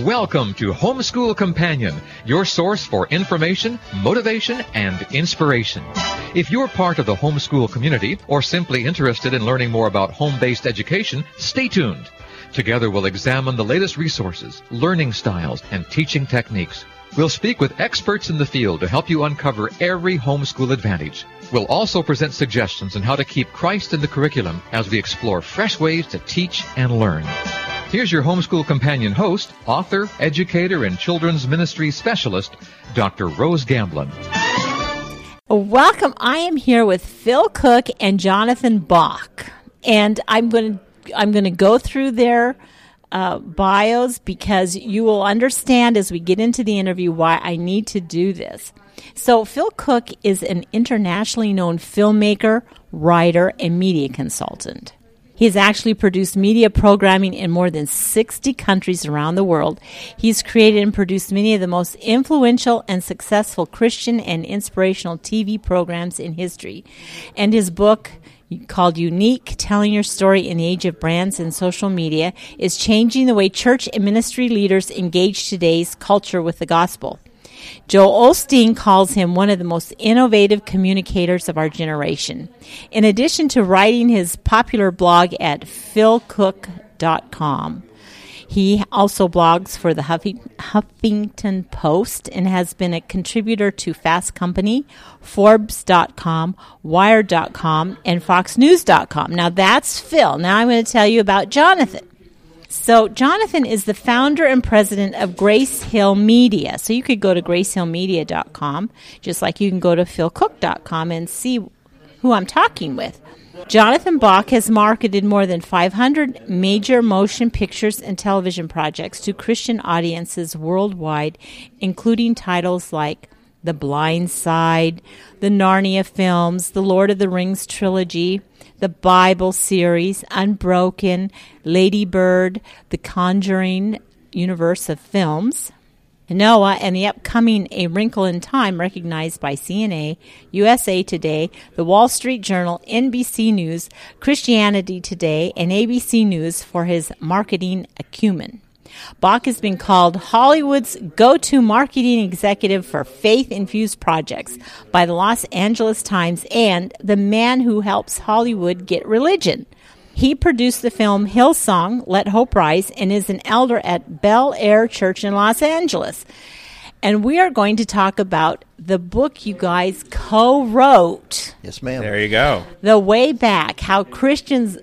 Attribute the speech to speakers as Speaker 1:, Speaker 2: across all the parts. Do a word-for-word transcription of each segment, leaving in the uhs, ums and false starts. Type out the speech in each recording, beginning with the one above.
Speaker 1: Welcome to Homeschool Companion, your source for information, motivation, and inspiration. If you're part of the homeschool community or simply interested in learning more about home-based education, stay tuned. Together we'll examine the latest resources, learning styles, and teaching techniques. We'll speak with experts in the field to help you uncover every homeschool advantage. We'll also present suggestions on how to keep Christ in the curriculum as we explore fresh ways to teach and learn. Here's your Homeschool Companion host, author, educator, and children's ministry specialist, Doctor Rose Gamblin.
Speaker 2: Welcome. I am here with Phil Cook and Jonathan Bach, and I'm going to I'm going to go through their uh, bios because you will understand as we get into the interview why I need to do this. So Phil Cook is an internationally known filmmaker, writer, and media consultant. He has actually produced media programming in more than sixty countries around the world. He's created and produced many of the most influential and successful Christian and inspirational T V programs in history. And his book, called Unique, Telling Your Story in the Age of Brands and Social Media, is changing the way church and ministry leaders engage today's culture with the gospel. Joel Osteen calls him one of the most innovative communicators of our generation. In addition to writing his popular blog at phil cook dot com, he also blogs for the Huffy- Huffington Post and has been a contributor to Fast Company, Forbes dot com, Wired dot com, and Fox News dot com. Now that's Phil. Now I'm going to tell you about Jonathan. So Jonathan is the founder and president of Grace Hill Media. So you could go to grace hill media dot com, just like you can go to phil cook dot com and see who I'm talking with. Jonathan Bach has marketed more than five hundred major motion pictures and television projects to Christian audiences worldwide, including titles like The Blind Side, the Narnia films, the Lord of the Rings trilogy, the Bible series, Unbroken, Lady Bird, the Conjuring universe of films, Noah, and the upcoming A Wrinkle in Time, recognized by C N A, U S A Today, The Wall Street Journal, N B C News, Christianity Today, and A B C News for his marketing acumen. Bach has been called Hollywood's go-to marketing executive for faith-infused projects by the Los Angeles Times and the man who helps Hollywood get religion. He produced the film Hillsong, Let Hope Rise, and is an elder at Bel Air Church in Los Angeles. And we are going to talk about the book you guys co-wrote.
Speaker 3: Yes, ma'am.
Speaker 4: There you go.
Speaker 2: The Way Back, How Christians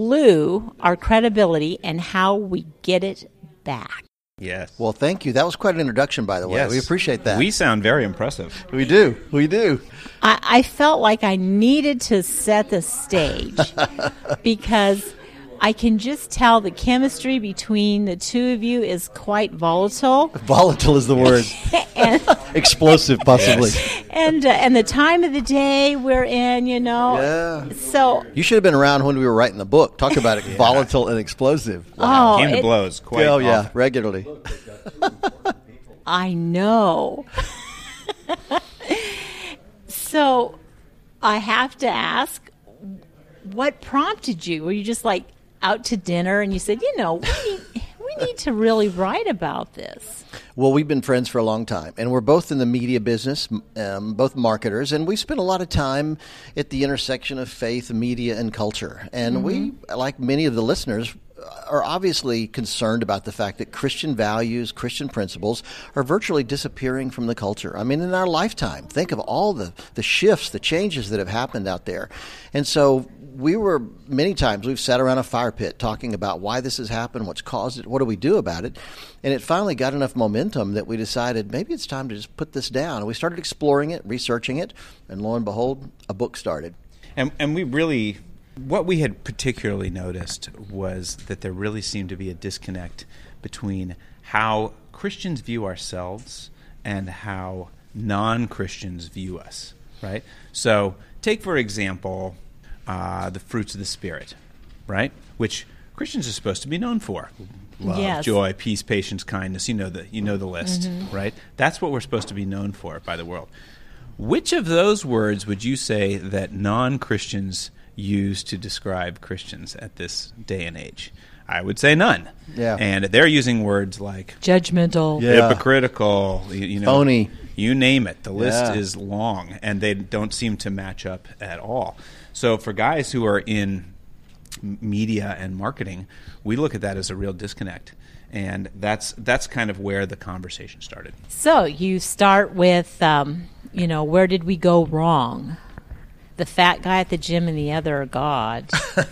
Speaker 2: Blew Our Credibility and How We Get It Back.
Speaker 4: Yes.
Speaker 3: Well, thank you. That was quite an introduction, by the way.
Speaker 4: Yes.
Speaker 3: We appreciate that.
Speaker 4: We sound very impressive.
Speaker 3: We do. We do.
Speaker 2: I, I felt like I needed to set the stage because I can just tell the chemistry between the two of you is quite volatile.
Speaker 3: Volatile is the word.
Speaker 2: and,
Speaker 3: Explosive, possibly.
Speaker 4: Yes.
Speaker 2: And uh, and the time of the day we're in, you know.
Speaker 3: Yeah.
Speaker 2: So
Speaker 3: You should have been around when we were writing the book. Talk about it, yeah. Volatile and explosive.
Speaker 2: Wow. Oh,
Speaker 4: Came to
Speaker 2: it,
Speaker 4: blows quite
Speaker 3: Oh, yeah,
Speaker 4: often.
Speaker 3: regularly.
Speaker 2: I know. So I have to ask, what prompted you? Were you just like out to dinner and you said, you know, we need, we need to really write about this?
Speaker 3: Well, we've been friends for a long time, and we're both in the media business, um, both marketers, and we spend a lot of time at the intersection of faith, media, and culture. And mm-hmm. we, like many of the listeners, are obviously concerned about the fact that Christian values, Christian principles are virtually disappearing from the culture. I mean, in our lifetime, think of all the, the shifts, the changes that have happened out there. And so we were, many times, we've sat around a fire pit talking about why this has happened, what's caused it, what do we do about it? And it finally got enough momentum that we decided maybe it's time to just put this down. And we started exploring it, researching it, and lo and behold, a book started.
Speaker 4: And, and we really... What we had particularly noticed was that there really seemed to be a disconnect between how Christians view ourselves and how non-Christians view us, right? So take, for example, uh, the fruits of the Spirit, right? Which Christians are supposed to be known for. Love,
Speaker 2: yes.
Speaker 4: joy, peace, patience, kindness. You know the, you know the list,
Speaker 2: mm-hmm.
Speaker 4: right? That's what we're supposed to be known for by the world. Which of those words would you say that non-Christians use to describe Christians at this day and age? I would say none.
Speaker 3: Yeah.
Speaker 4: And they're using words like
Speaker 2: judgmental,
Speaker 3: Yeah.
Speaker 4: hypocritical, you, you know,
Speaker 3: phony.
Speaker 4: You name it. The list
Speaker 3: Yeah.
Speaker 4: is long, and they don't seem to match up at all. So for guys who are in media and marketing, we look at that as a real disconnect. And that's that's kind of where the conversation started.
Speaker 2: So you start with, um, you know, where did we go wrong? The fat guy at the gym and the other are God.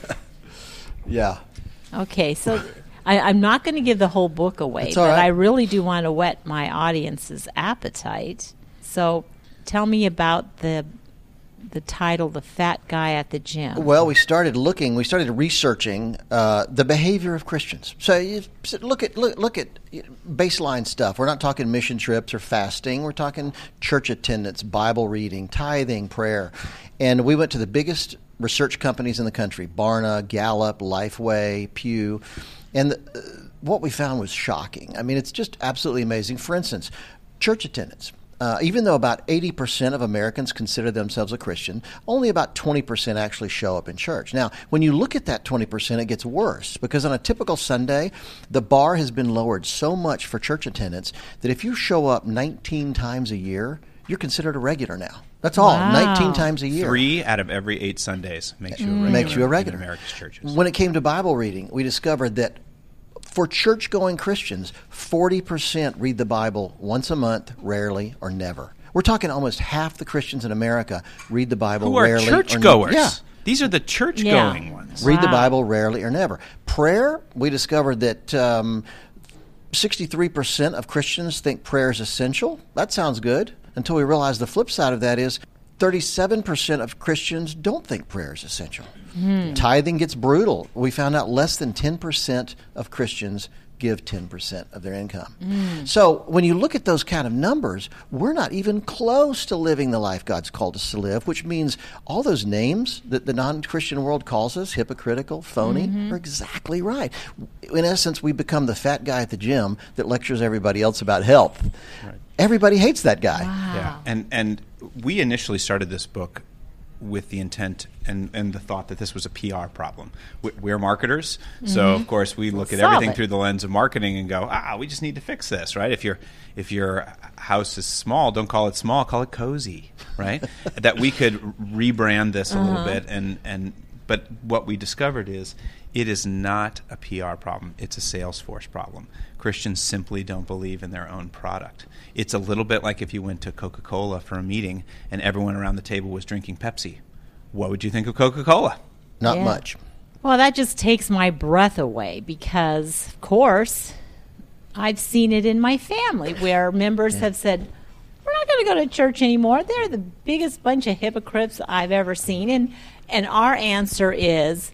Speaker 3: Yeah.
Speaker 2: Okay, so I, I'm not going to give the whole book away,
Speaker 3: That's all
Speaker 2: but
Speaker 3: right.
Speaker 2: I really do want to whet my audience's appetite. So tell me about the the title, The Fat Guy at the Gym.
Speaker 3: Well, we started looking, we started researching uh, the behavior of Christians. So you so look at look, look at baseline stuff. We're not talking mission trips or fasting. We're talking church attendance, Bible reading, tithing, prayer. And we went to the biggest research companies in the country, Barna, Gallup, Lifeway, Pew. And the, uh, what we found was shocking. I mean, it's just absolutely amazing. For instance, church attendance. Uh, even though about eighty percent of Americans consider themselves a Christian, only about twenty percent actually show up in church. Now, when you look at that twenty percent, it gets worse because on a typical Sunday, the bar has been lowered so much for church attendance that if you show up nineteen times a year, you're considered a regular now. That's all,
Speaker 2: Wow.
Speaker 3: nineteen times a year.
Speaker 4: Three out of every eight Sundays makes you a regular.
Speaker 3: Makes you a regular.
Speaker 4: In America's churches.
Speaker 3: When it came to Bible reading, we discovered that for church-going Christians, forty percent read the Bible once a month, rarely, or never. We're talking almost half the Christians in America read the Bible
Speaker 4: Who are
Speaker 3: rarely or never.
Speaker 4: churchgoers.
Speaker 3: Yeah.
Speaker 4: These are the church-going
Speaker 2: Yeah.
Speaker 4: ones.
Speaker 3: Read the
Speaker 2: Wow.
Speaker 3: Bible rarely or never. Prayer, we discovered that um, sixty-three percent of Christians think prayer is essential. That sounds good until we realize the flip side of that is thirty-seven percent of Christians don't think prayer is essential.
Speaker 2: Hmm.
Speaker 3: Tithing gets brutal. We found out less than ten percent of Christians give ten percent of their income.
Speaker 2: Hmm.
Speaker 3: So when you look at those kind of numbers, we're not even close to living the life God's called us to live, which means all those names that the non-Christian world calls us, hypocritical, phony,
Speaker 2: Mm-hmm.
Speaker 3: are exactly right. In essence, we become the fat guy at the gym that lectures everybody else about health.
Speaker 4: Right.
Speaker 3: Everybody hates that guy.
Speaker 4: Yeah, and and we initially started this book with the intent and, and the thought that this was a P R problem. We- We're marketers, so of course we look at
Speaker 2: Solve
Speaker 4: everything
Speaker 2: it.
Speaker 4: through the lens of marketing and go, ah, we just need to fix this, right? If your if your house is small, don't call it small, call it cozy, right? That we could rebrand this a little bit, and and but what we discovered is it is not a P R problem; it's a Salesforce problem. Christians simply don't believe in their own product. It's a little bit like if you went to Coca-Cola for a meeting and everyone around the table was drinking Pepsi. What would you think of Coca-Cola?
Speaker 3: Not
Speaker 2: Yeah.
Speaker 3: much.
Speaker 2: Well, that just takes my breath away because, of course, I've seen it in my family where members have said, we're not going to go to church anymore. They're the biggest bunch of hypocrites I've ever seen. And, and our answer is,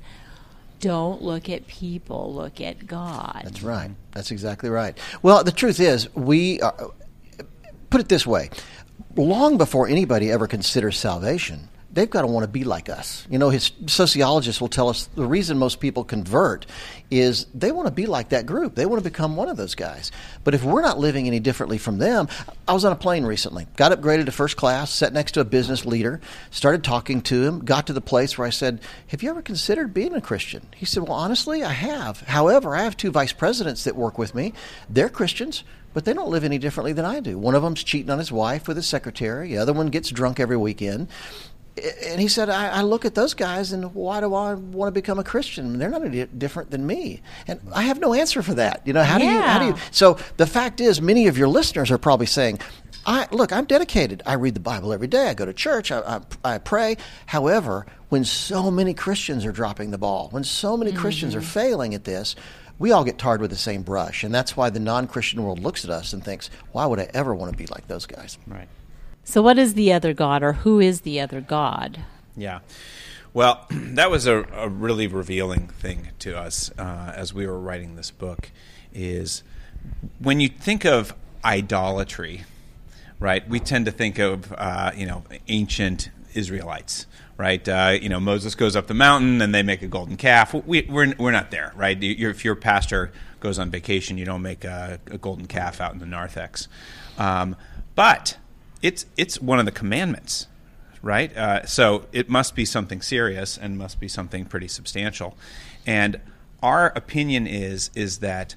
Speaker 2: don't look at people, look at God.
Speaker 3: That's right. That's exactly right. Well, the truth is, we are, put it this way: long before anybody ever considers salvation, they've got to want to be like us. You know, his sociologists will tell us the reason most people convert is they want to be like that group. They want to become one of those guys. But if we're not living any differently from them, I was on a plane recently, got upgraded to first class, sat next to a business leader, started talking to him, got to the place where I said, have you ever considered being a Christian? He said, well, honestly, I have. However, I have two vice presidents that work with me. They're Christians, but they don't live any differently than I do. One of them's cheating on his wife with his secretary. The other one gets drunk every weekend. And he said, I, I look at those guys, and why do I want to become a Christian? They're not any different than me. And I have no answer for that. You know, how do you, how do you,
Speaker 2: Yeah.
Speaker 3: so the fact is, many of your listeners are probably saying, I, look, I'm dedicated. I read the Bible every day. I go to church. I, I, I pray. However, when so many Christians are dropping the ball, when so many Christians are failing at this, we all get tarred with the same brush. And that's why the non-Christian world looks at us and thinks, why would I ever want to be like those guys?
Speaker 4: Right.
Speaker 2: So what is the other God, or who is the other God?
Speaker 4: Yeah. Well, that was a, a really revealing thing to us uh, as we were writing this book, is when you think of idolatry, right, we tend to think of, uh, you know, ancient Israelites, right? Uh, you know, Moses goes up the mountain and they make a golden calf. We, we're, we're not there, right? You're, if your pastor goes on vacation, you don't make a, a golden calf out in the narthex. Um, but it's it's one of the commandments, right? Uh, so it must be something serious and must be something pretty substantial. And our opinion is is that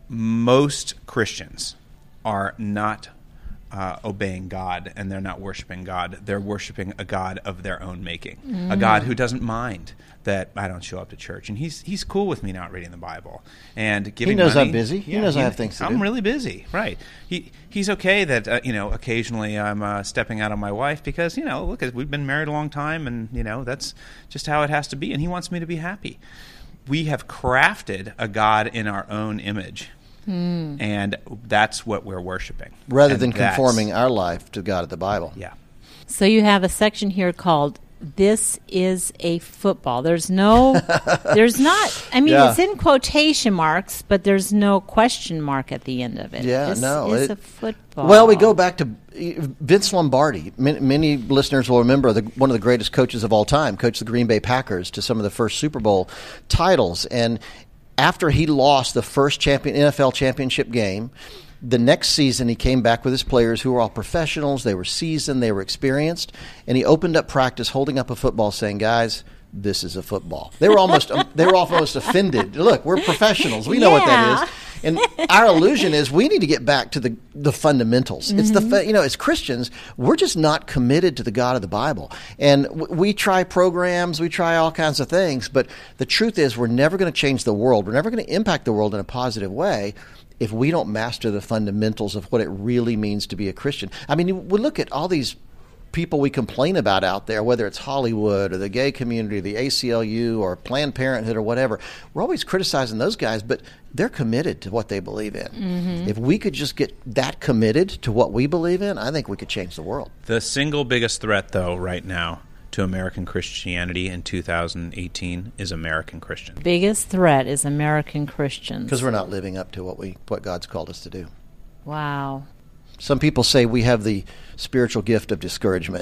Speaker 4: most Christians are not uh, obeying God, and they're not worshiping God. They're worshiping a God of their own making, mm. a God who doesn't mind that I don't show up to church, and he's he's cool with me not reading the Bible and giving.
Speaker 3: He knows
Speaker 4: money.
Speaker 3: I'm busy.
Speaker 4: Yeah,
Speaker 3: he knows
Speaker 4: he,
Speaker 3: I have things to
Speaker 4: I'm
Speaker 3: do.
Speaker 4: I'm really busy, right? He he's okay that uh, you know occasionally I'm uh, stepping out on my wife because you know look, we've been married a long time, and you know that's just how it has to be, and he wants me to be happy. We have crafted a God in our own image. Mm. And that's what we're worshiping.
Speaker 3: Rather
Speaker 4: and
Speaker 3: than conforming our life to God of the Bible.
Speaker 4: Yeah.
Speaker 2: So you have a section here called "This is a Football." There's no, there's not, I mean,
Speaker 3: yeah.
Speaker 2: it's in quotation marks, but there's no question mark at the end of it.
Speaker 3: Yeah,
Speaker 2: this
Speaker 3: no.
Speaker 2: is
Speaker 3: it,
Speaker 2: a football.
Speaker 3: Well, we go back to Vince Lombardi. Many, many listeners will remember the, one of the greatest coaches of all time, coached the Green Bay Packers to some of the first Super Bowl titles. And after he lost the first champion N F L championship game, the next season he came back with his players who were all professionals. They were seasoned. They were experienced. And he opened up practice holding up a football saying, guys, this is a football. They were almost they were almost offended. Look, we're professionals. We know
Speaker 2: yeah.
Speaker 3: what that is. And our illusion is we need to get back to the, the fundamentals. Mm-hmm. It's the you know, as Christians, we're just not committed to the God of the Bible. And w- we try programs, we try all kinds of things, but the truth is we're never going to change the world. We're never going to impact the world in a positive way if we don't master the fundamentals of what it really means to be a Christian. I mean, we look at all these people we complain about out there, whether it's Hollywood or the gay community, the A C L U or Planned Parenthood or whatever. We're always criticizing those guys, but they're committed to what they believe in. Mm-hmm. If we could just get that committed to what we believe in, I think we could change the world.
Speaker 4: The single biggest threat, though, right now to American Christianity in two thousand eighteen is American Christians.
Speaker 2: Biggest threat is American Christians.
Speaker 3: Because we're not living up to what we what God's called us to do.
Speaker 2: Wow.
Speaker 3: Some people say we have the spiritual gift of discouragement.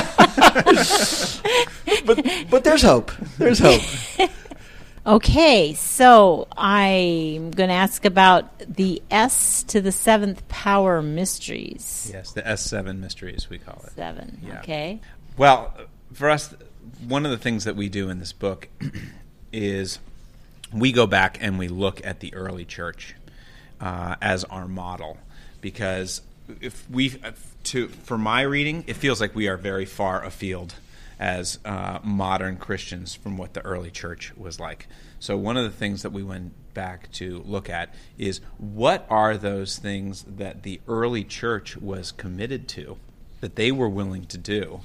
Speaker 3: but but there's hope. There's hope.
Speaker 2: Okay, so I'm going to ask about the S to the seventh power mysteries.
Speaker 4: Yes, the S seven mysteries, we call it.
Speaker 2: Seven,
Speaker 4: yeah.
Speaker 2: Okay.
Speaker 4: Well, for us, one of the things that we do in this book is we go back and we look at the early church uh, as our model, because if we, to for my reading, it feels like we are very far afield as uh, modern Christians from what the early church was like. So one of the things that we went back to look at is what are those things that the early church was committed to, that they were willing to do,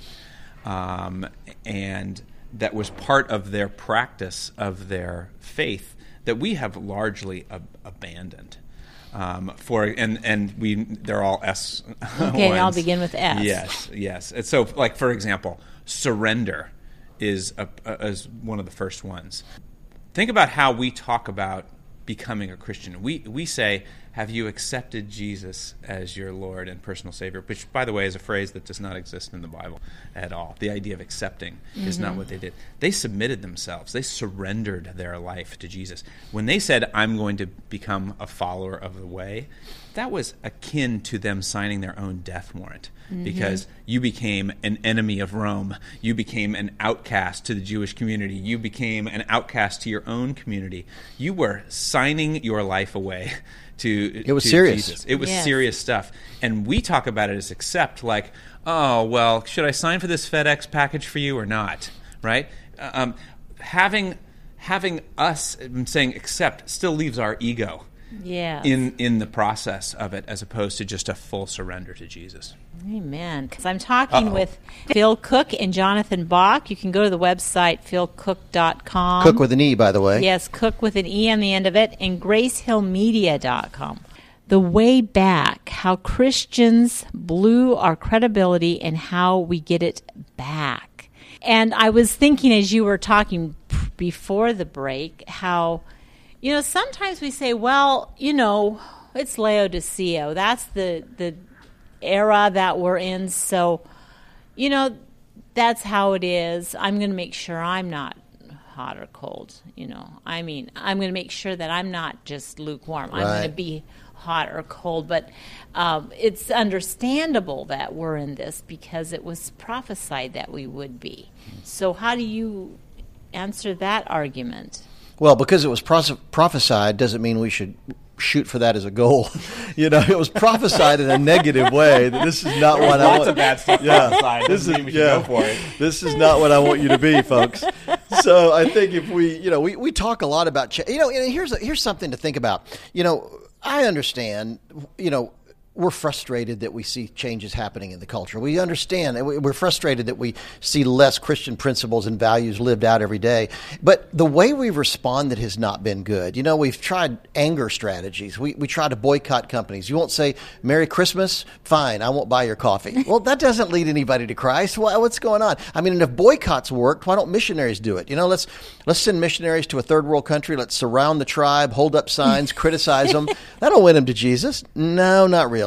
Speaker 4: um, and that was part of their practice of their faith that we have largely ab- abandoned. Um, for and and we they're all S.
Speaker 2: Okay,
Speaker 4: ones.
Speaker 2: I'll begin with S.
Speaker 4: Yes, yes. And so, like for example, surrender is a, a, is one of the first ones. Think about how we talk about becoming a Christian. We we say, "Have you accepted Jesus as your Lord and personal Savior?" Which, by the way, is a phrase that does not exist in the Bible at all. The idea of accepting mm-hmm. is not what they did. They submitted themselves. They surrendered their life to Jesus. When they said, "I'm going to become a follower of the way," that was akin to them signing their own death warrant. Mm-hmm. Because you became an enemy of Rome. You became an outcast to the Jewish community. You became an outcast to your own community. You were signing your life away to
Speaker 3: It was
Speaker 4: to
Speaker 3: serious.
Speaker 4: Jesus. It was
Speaker 2: yes.
Speaker 4: serious stuff. And we talk about it as accept, like, oh, well, should I sign for this FedEx package for you or not? Right? Um, having having us saying accept still leaves our ego
Speaker 2: yeah.
Speaker 4: in, in the process of it, as opposed to just a full surrender to Jesus.
Speaker 2: Amen. Because I'm talking
Speaker 4: Uh-oh.
Speaker 2: with Phil Cook and Jonathan Bach. You can go to the website phil cook dot com.
Speaker 3: Cook with an E, by the way.
Speaker 2: Yes, Cook with an E on the end of it, and grace hill media dot com. The way back, how Christians blew our credibility and how we get it back. And I was thinking as you were talking before the break, how, you know, sometimes we say, well, you know, it's Laodicea. That's the the era that we're in, so you know that's how it is. I'm going to make sure I'm not hot or cold, you know. I mean, I'm going to make sure that I'm not just lukewarm.
Speaker 3: Right.
Speaker 2: I'm going to be hot or cold, but um, it's understandable that we're in this because it was prophesied that we would be. So how do you answer that argument?
Speaker 3: Well, because it was pros- prophesied doesn't mean we should shoot for that as a goal. You know, it was prophesied in a negative way that this is not what I want.
Speaker 4: Lots of bad stuff
Speaker 3: Yeah,
Speaker 4: prophesied.
Speaker 3: this is
Speaker 4: Doesn't mean we should
Speaker 3: yeah,
Speaker 4: go for it.
Speaker 3: This is not what I want you to be, folks. So I think if we, you know, we, we talk a lot about, ch- you know, and here's here's something to think about. You know, I understand, you know, we're frustrated that we see changes happening in the culture. We understand that we're frustrated that we see less Christian principles and values lived out every day. But the way we've responded has not been good. You know, we've tried anger strategies. We we try to boycott companies. You won't say, Merry Christmas? Fine, I won't buy your coffee. Well, that doesn't lead anybody to Christ. What's going on? I mean, and if boycotts worked, why don't missionaries do it? You know, let's let's send missionaries to a third world country. Let's surround the tribe, hold up signs, criticize them. That'll win them to Jesus. No, not really.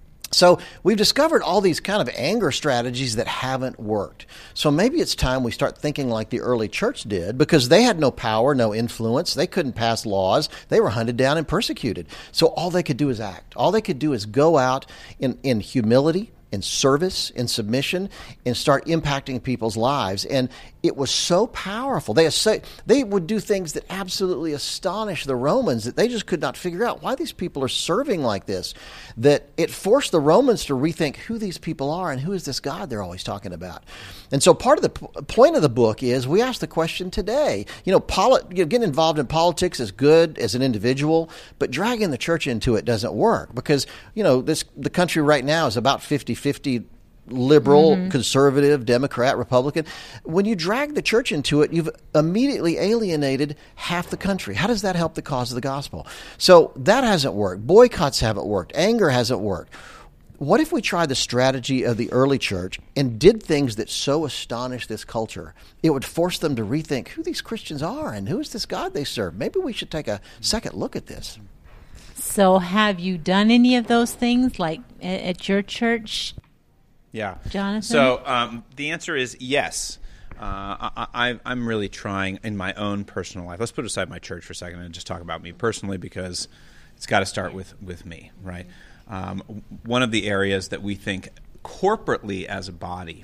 Speaker 3: So we've discovered all these kind of anger strategies that haven't worked. So maybe it's time we start thinking like the early church did, because they had no power, no influence. They couldn't pass laws. They were hunted down and persecuted. So all they could do is act. All they could do is go out in, in humility, in service, in submission, and start impacting people's lives. And it was so powerful. They say, they would do things that absolutely astonished the Romans that they just could not figure out why these people are serving like this, that it forced the Romans to rethink who these people are and who is this God they're always talking about. And so part of the p- point of the book is we ask the question today, you know, poli- you know, getting involved in politics is good as an individual, but dragging the church into it doesn't work, because, you know, this the country right now is about fifty-fifty liberal, mm-hmm. conservative, Democrat, Republican. When you drag the church into it, you've immediately alienated half the country. How does that help the cause of the gospel? So that hasn't worked. Boycotts haven't worked. Anger hasn't worked. What if we tried the strategy of the early church and did things that so astonish this culture? It would force them to rethink who these Christians are and who is this God they serve. Maybe we should take a second look at this.
Speaker 2: So have you done any of those things, like at your church?
Speaker 4: Yeah.
Speaker 2: Jonathan?
Speaker 4: So um, the answer is yes. Uh, I, I, I'm really trying in my own personal life. Let's put aside my church for a second and just talk about me personally, because it's got to start with, with me, right? Um, one of the areas that we think corporately as a body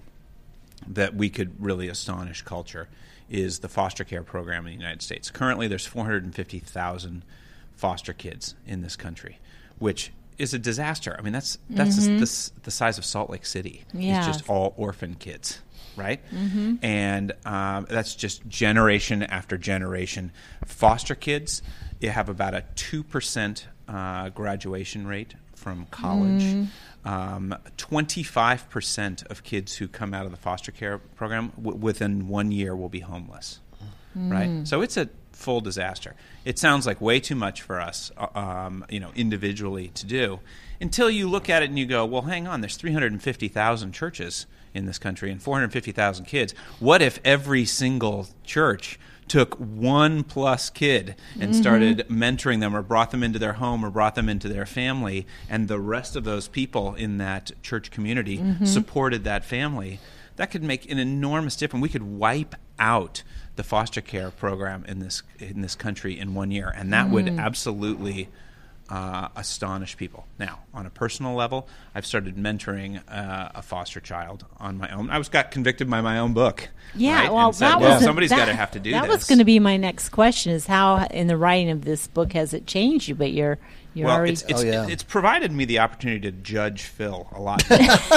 Speaker 4: that we could really astonish culture is the foster care program in the United States. Currently, there's four hundred fifty thousand foster kids in this country, which is a disaster. I mean, that's that's mm-hmm. the, the, the size of Salt Lake City.
Speaker 2: Yeah.
Speaker 4: It's just all orphan kids, right?
Speaker 2: Mm-hmm.
Speaker 4: And um, that's just generation after generation. Foster kids, you have about a two percent uh, graduation rate from college. Mm. Um, twenty-five percent of kids who come out of the foster care program w- within one year will be homeless, mm. right? So it's a full disaster. It sounds like way too much for us, um, you know, individually to do, until you look at it and you go, well, hang on, there's three hundred fifty thousand churches in this country and four hundred fifty thousand kids. What if every single church took one plus kid and mm-hmm. started mentoring them, or brought them into their home, or brought them into their family, and the rest of those people in that church community mm-hmm. supported that family? That could make an enormous difference. We could wipe out the foster care program in this in this country in one year, and that mm. would absolutely uh, astonish people. Now, on a personal level, I've started mentoring uh, a foster child on my own. I was got convicted by my own book.
Speaker 2: Yeah,
Speaker 4: right?
Speaker 2: well,
Speaker 4: said,
Speaker 2: that
Speaker 4: well,
Speaker 2: was
Speaker 4: somebody's
Speaker 2: that,
Speaker 4: got to have to do
Speaker 2: that
Speaker 4: this.
Speaker 2: That was going to be my next question: is how in the writing of this book has it changed you? But you're you're
Speaker 4: well,
Speaker 2: already
Speaker 4: it's it's,
Speaker 3: oh, yeah.
Speaker 4: it's provided me the opportunity to judge Phil a lot.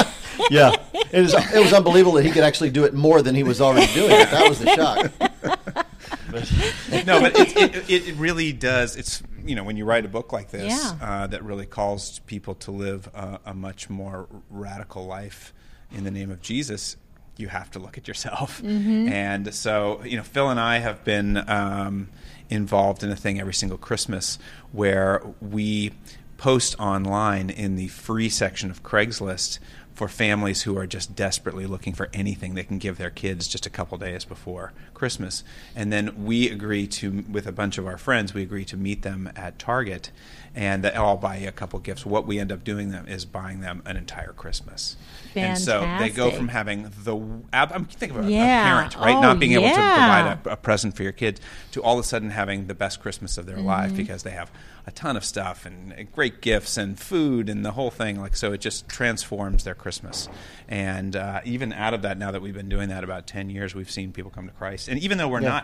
Speaker 3: Yeah, it was it was unbelievable that he could actually do it more than he was already doing it. That was the shock.
Speaker 4: No, but it, it, it really does. It's, you know, when you write a book like this
Speaker 2: yeah.
Speaker 4: uh, that really calls people to live a, a much more radical life in the name of Jesus, you have to look at yourself. Mm-hmm. And so, you know, Phil and I have been um, involved in a thing every single Christmas where we post online in the free section of Craigslist for families who are just desperately looking for anything they can give their kids just a couple days before Christmas. And then we agree to, with a bunch of our friends, we agree to meet them at Target, and I'll buy you a couple gifts. What we end up doing them is buying them an entire Christmas.
Speaker 2: Fantastic.
Speaker 4: And so they go from having the, I'm thinking of
Speaker 2: yeah.
Speaker 4: a parent, right?
Speaker 2: Oh,
Speaker 4: Not being able
Speaker 2: yeah.
Speaker 4: to provide a, a present for your kids, to all of a sudden having the best Christmas of their mm-hmm. life because they have a ton of stuff and great gifts and food and the whole thing. Like, so it just transforms their Christmas. And uh, even out of that, now that we've been doing that about ten years, we've seen people come to Christ. And even though we're
Speaker 3: yeah.
Speaker 4: not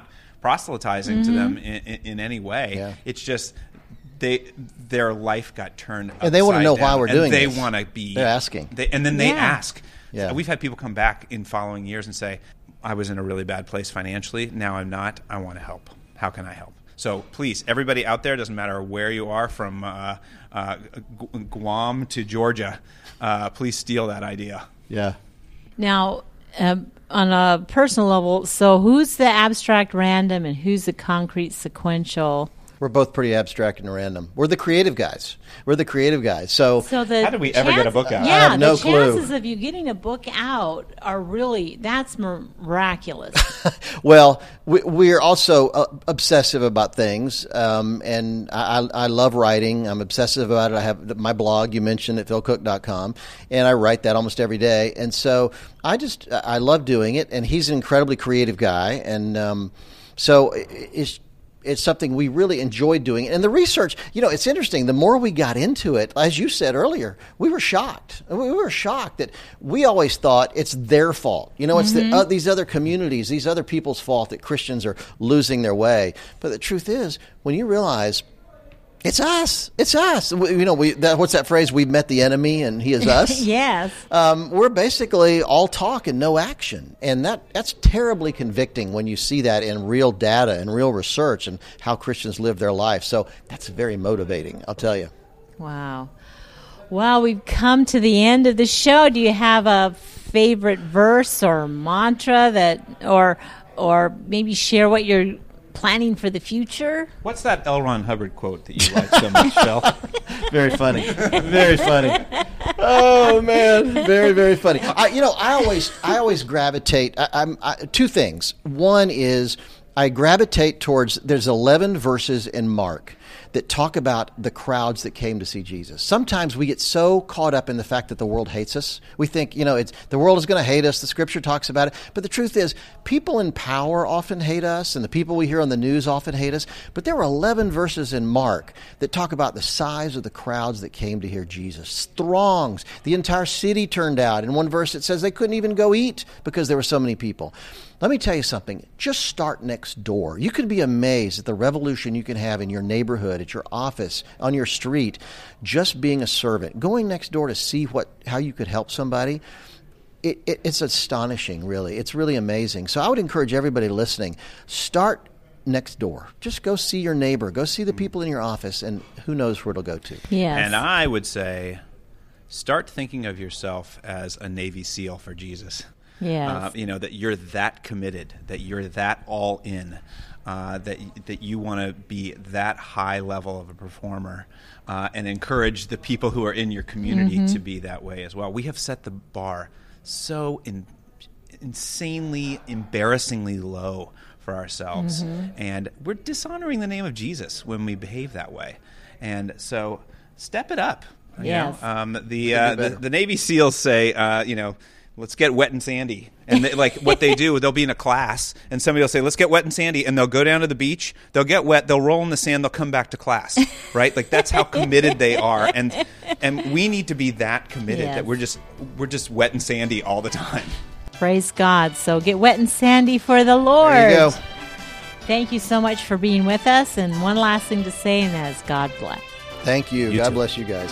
Speaker 4: proselytizing
Speaker 2: Mm-hmm.
Speaker 4: to them in, in, in any way.
Speaker 3: Yeah.
Speaker 4: It's just they their life got turned upside
Speaker 3: And they want to know
Speaker 4: down,
Speaker 3: why we're
Speaker 4: and
Speaker 3: doing
Speaker 4: they
Speaker 3: this.
Speaker 4: want to be.
Speaker 3: They're asking.
Speaker 4: They, and then they
Speaker 2: Yeah.
Speaker 4: ask.
Speaker 3: Yeah.
Speaker 4: We've had people come back in following years and say, I was in a really bad place financially. Now I'm not. I want to help. How can I help? So please, everybody out there, doesn't matter where you are, from uh, uh, Gu- Guam to Georgia, uh, please steal that idea.
Speaker 3: Yeah.
Speaker 2: Now, um, on a personal level, so who's the abstract random and who's the concrete sequential?
Speaker 3: We're both pretty abstract and random. We're the creative guys. We're the creative guys. So,
Speaker 2: So the
Speaker 4: How did we ever get a book out?
Speaker 2: Yeah,
Speaker 3: I have no
Speaker 2: the
Speaker 3: clue.
Speaker 2: chances of you getting a book out are really, that's miraculous.
Speaker 3: well, we, we're also uh, obsessive about things, um, and I, I I love writing. I'm obsessive about it. I have my blog you mentioned at phil cook dot com, and I write that almost every day. And so I just I love doing it. And he's an incredibly creative guy, and um, so it's. It's something we really enjoyed doing. And the research, you know, it's interesting. The more we got into it, as you said earlier, we were shocked. We were shocked that we always thought it's their fault. You know, it's
Speaker 2: Mm-hmm.
Speaker 3: the, uh, these other communities, these other people's fault that Christians are losing their way. But the truth is, when you realize it's us, it's us. We, you know, we that, what's that phrase? We met the enemy and he is us.
Speaker 2: Yes.
Speaker 3: Um, we're basically all talk and no action. And that, that's terribly convicting when you see that in real data and real research and how Christians live their life. So that's very motivating, I'll tell you.
Speaker 2: Wow. Well, we've come to the end of the show. Do you have a favorite verse or mantra that, or, or maybe share what you're planning for the future?
Speaker 4: What's that L. Ron Hubbard quote that you like so much, Phil?
Speaker 3: Very funny. Very funny. Oh man, very very funny. I, you know, I always I always gravitate. I, I'm I, two things. One is I gravitate towards. There's eleven verses in Mark that talk about the crowds that came to see Jesus. Sometimes we get so caught up in the fact that the world hates us. We think, you know, it's the world is going to hate us. The Scripture talks about it. But the truth is, people in power often hate us, and the people we hear on the news often hate us. But there were eleven verses in Mark that talk about the size of the crowds that came to hear Jesus. Throngs. The entire city turned out. In one verse, it says they couldn't even go eat because there were so many people. Let me tell you something. Just start next door. You can be amazed at the revolution you can have in your neighborhood, at your office, on your street, just being a servant. Going next door to see what how you could help somebody, it, it, it's astonishing, really. It's really amazing. So I would encourage everybody listening, start next door. Just go see your neighbor. Go see the people in your office, and who knows where it'll go to.
Speaker 2: Yes.
Speaker 4: And I would say, start thinking of yourself as a Navy SEAL for Jesus.
Speaker 2: Yes.
Speaker 4: Uh, you know, that you're that committed, that you're that all in, uh, that that you want to be that high level of a performer, uh, and encourage the people who are in your community
Speaker 2: Mm-hmm.
Speaker 4: to be that way as well. We have set the bar so in, insanely, embarrassingly low for ourselves,
Speaker 2: Mm-hmm.
Speaker 4: and we're dishonoring the name of Jesus when we behave that way. And so, step it up. you
Speaker 2: Yes.
Speaker 4: know? Um, the,
Speaker 3: Could be
Speaker 4: uh, the
Speaker 3: better.
Speaker 4: the Navy SEALs say, uh, you know. Let's get wet and sandy. And they, like what they do, they'll be in a class and somebody will say, let's get wet and sandy. And they'll go down to the beach. They'll get wet. They'll roll in the sand. They'll come back to class. Right? Like that's how committed they are. And and we need to be that committed
Speaker 2: Yes.
Speaker 4: that we're just we're just wet and sandy all the time.
Speaker 2: Praise God. So get wet and sandy for the Lord.
Speaker 3: There you go.
Speaker 2: Thank you so much for being with us. And one last thing to say, and that is God bless.
Speaker 3: Thank you.
Speaker 4: You
Speaker 3: God
Speaker 4: too.
Speaker 3: bless you guys.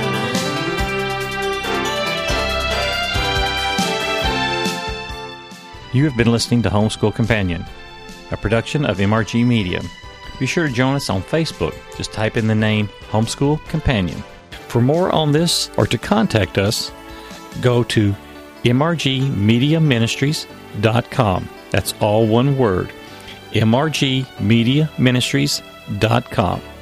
Speaker 5: You have been listening to Homeschool Companion, a production of M R G Media. Be sure to join us on Facebook. Just type in the name Homeschool Companion. For more on this or to contact us, go to m r g media ministries dot com. That's all one word, m r g media ministries dot com.